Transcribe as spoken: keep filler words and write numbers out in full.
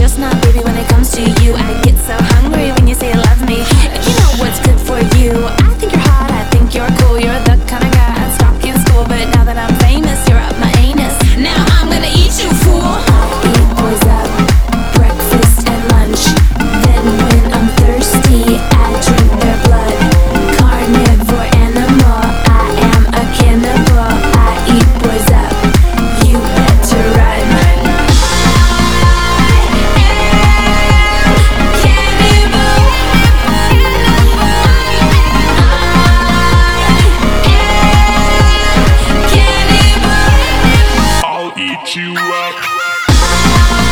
just not, baby, when it comes to you. I get so hungry when you say you love me, and you know what's good for you. I think you're hot, I think you're cool. You're the kind of guy I'd stalk in school, but now that I'm famous, you're up my anus. Now I'm gonna eat you, fool. I eat boys up, breakfast and lunch. Then when I'm thirsty, I drink their blood. Carnivore animal, I am a cannibal. I eat boys up, you better run. I'll eat you up.